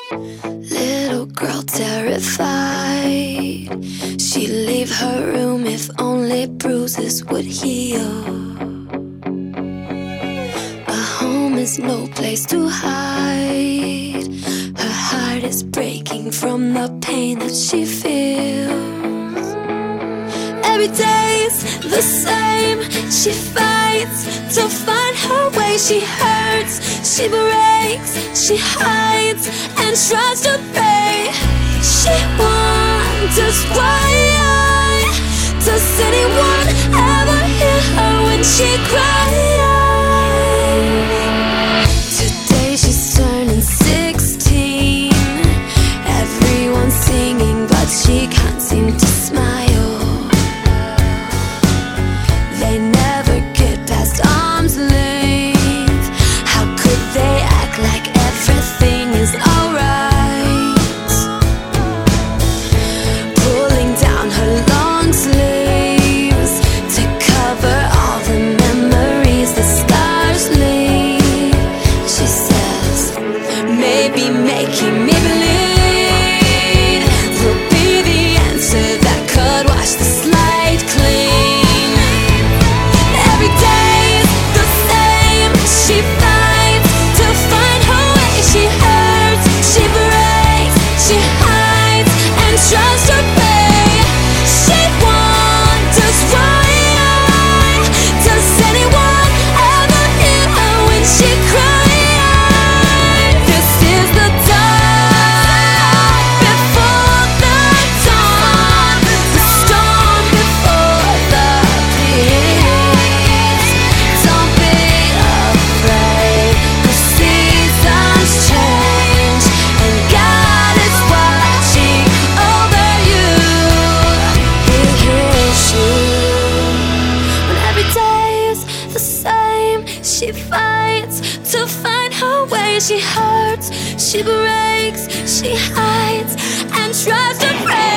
Little girl terrified, she'd leave her room if only bruises would heal. A home is no place to hide. Her heart is breaking from the pain that she feels. Every day's the same. She fights to find her way. She hurts, she breaks, she hides and tries to pray. She wonders why. Does anyone ever hear her when she cries? Today she's turning 16. Everyone's singing but she can't seem to smile. They never get past arm's length. How could they act like everything is alright? Pulling down her long sleeves to cover all the memories the scars leave. She says, maybe making me bleed will be the answer that could wash the slate clean. Every day's the same. She fights to find her way. She hurts, she breaks, she hides and tries to pay. She wonders why. Does anyone ever hear her when she cries? This is the dark before the dawn, the storm before the peace. Don't be afraid, the seasons change and God is watching over you. He hears you. When every day is the same, she fights to find her way. She hurts, she breaks, she hides and tries to pray.